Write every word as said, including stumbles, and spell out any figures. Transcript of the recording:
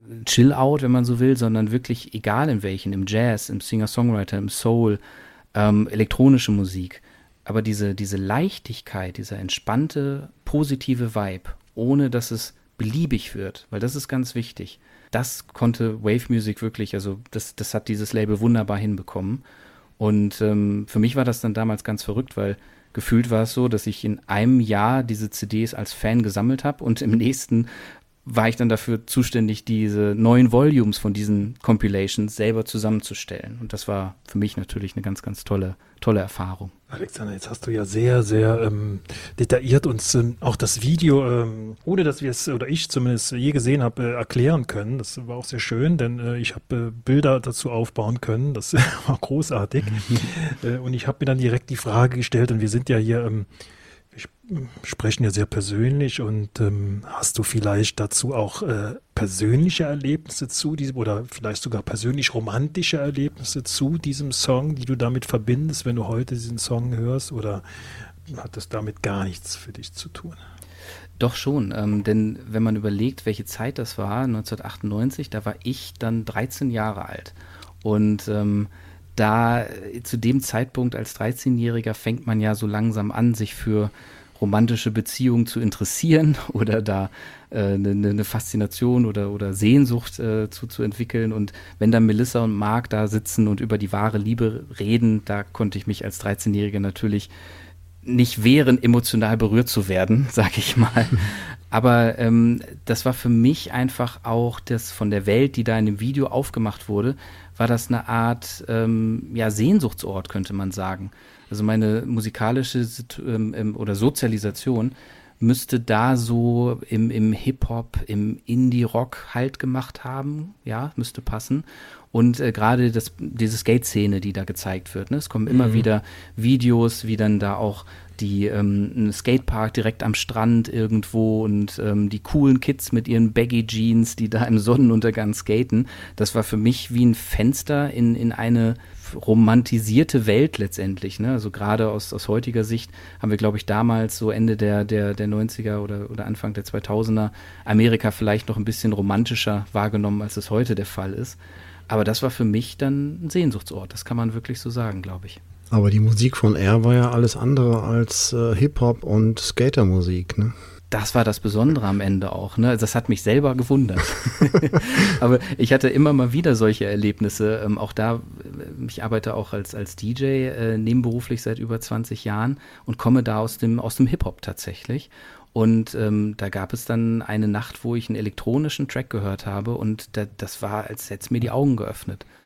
Chill-Out, wenn man so will, sondern wirklich egal in welchen, im Jazz, im Singer-Songwriter, im Soul, ähm, elektronische Musik. Aber diese, diese Leichtigkeit, dieser entspannte, positive Vibe, ohne dass es beliebig wird, weil das ist ganz wichtig. Das konnte Wave Music wirklich, also das, das hat dieses Label wunderbar hinbekommen. Und ähm, für mich war das dann damals ganz verrückt, weil gefühlt war es so, dass ich in einem Jahr diese C Ds als Fan gesammelt habe und im nächsten war ich dann dafür zuständig, diese neuen Volumes von diesen Compilations selber zusammenzustellen. Und das war für mich natürlich eine ganz, ganz tolle, tolle Erfahrung. Alexander, jetzt hast du ja sehr, sehr ähm, detailliert uns ähm, auch das Video, ähm, ohne dass wir es, oder ich zumindest je gesehen habe, äh, erklären können. Das war auch sehr schön, denn äh, ich habe äh, Bilder dazu aufbauen können. Das war großartig. äh, und ich habe mir dann direkt die Frage gestellt, und wir sind ja hier ähm, sprechen ja sehr persönlich, und ähm, hast du vielleicht dazu auch äh, persönliche Erlebnisse zu diesem, oder vielleicht sogar persönlich romantische Erlebnisse zu diesem Song, die du damit verbindest, wenn du heute diesen Song hörst, oder hat das damit gar nichts für dich zu tun? Doch schon, ähm, denn wenn man überlegt, welche Zeit das war, neunzehnhundertachtundneunzig, da war ich dann dreizehn Jahre alt und ähm, da zu dem Zeitpunkt als dreizehnjähriger fängt man ja so langsam an, sich für romantische Beziehungen zu interessieren oder da äh, eine, eine Faszination oder, oder Sehnsucht äh, zu, zu entwickeln. Und wenn dann Melissa und Mark da sitzen und über die wahre Liebe reden, da konnte ich mich als dreizehnjähriger natürlich nicht wehren, emotional berührt zu werden, sag ich mal. Aber ähm, das war für mich einfach auch das von der Welt, die da in dem Video aufgemacht wurde, war das eine Art ähm, ja, Sehnsuchtsort, könnte man sagen. Also meine musikalische ähm, oder Sozialisation müsste da so im, im Hip-Hop, im Indie-Rock Halt gemacht haben, ja, müsste passen. Und äh, gerade das, diese Skate-Szene, die da gezeigt wird, ne? Es kommen immer mhm. wieder Videos, wie dann da auch die ähm, ein Skatepark direkt am Strand irgendwo und ähm, die coolen Kids mit ihren Baggy-Jeans, die da im Sonnenuntergang skaten. Das war für mich wie ein Fenster in, in eine romantisierte Welt letztendlich, ne? Also gerade aus, aus heutiger Sicht haben wir, glaube ich, damals so Ende der, der, der neunziger oder, oder Anfang der zweitausender Amerika vielleicht noch ein bisschen romantischer wahrgenommen, als es heute der Fall ist. Aber das war für mich dann ein Sehnsuchtsort, das kann man wirklich so sagen, glaube ich. Aber die Musik von R war ja alles andere als äh, Hip-Hop und Skatermusik, ne? Das war das Besondere am Ende auch, ne? Das hat mich selber gewundert. Aber ich hatte immer mal wieder solche Erlebnisse. Ähm, auch da, ich arbeite auch als, als D J äh, nebenberuflich seit über zwanzig Jahren und komme da aus dem, aus dem Hip-Hop tatsächlich. Und ähm, da gab es dann eine Nacht, wo ich einen elektronischen Track gehört habe und da, das war, als hätte es mir die Augen geöffnet.